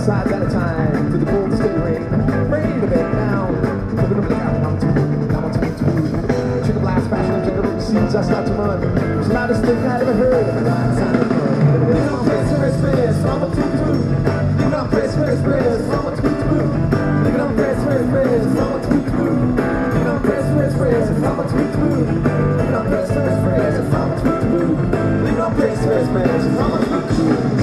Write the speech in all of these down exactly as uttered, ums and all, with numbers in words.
sides at a time to the cold stay rain. Rain to bed down. Open up the gap, I'm too, now I'm too, too. Trigger blast, fashion, and trigger the seeds, I start to run. It's the loudest thing I ever heard. And I sound of fun. You know, press, press, press, I'm a too, too. You know, press, press, press, I'm a too, too. You know, press, press, press, I'm a too, too. You know, press, press, press, I'm a too, too. You know, press, press, press, I'm a too, too. You know, press, press, press, I'm a too, too.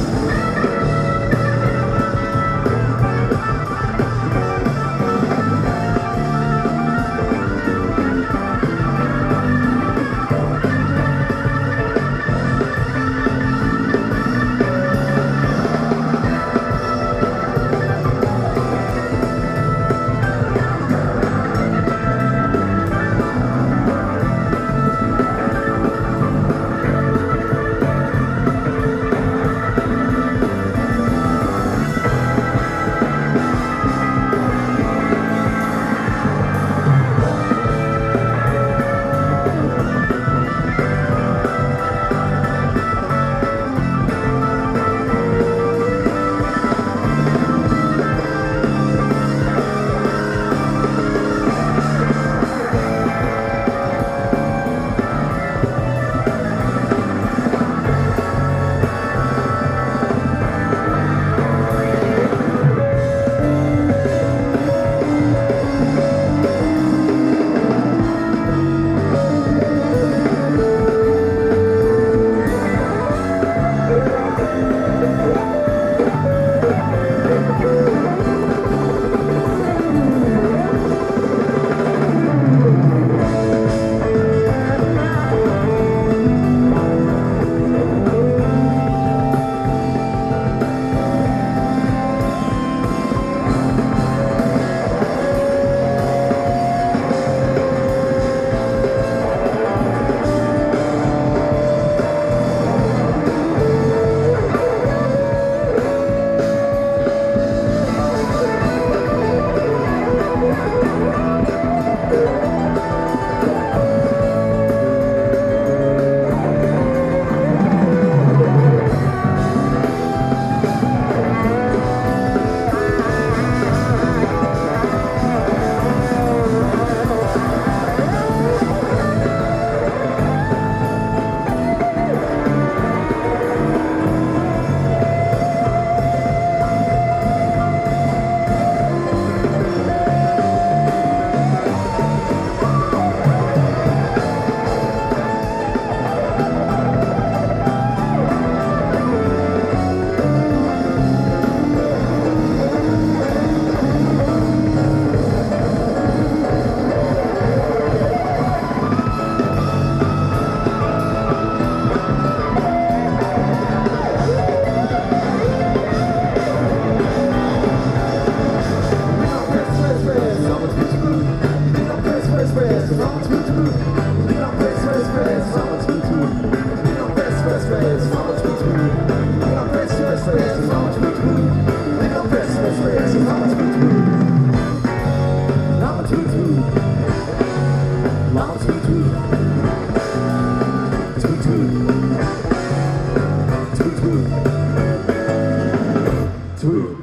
Two.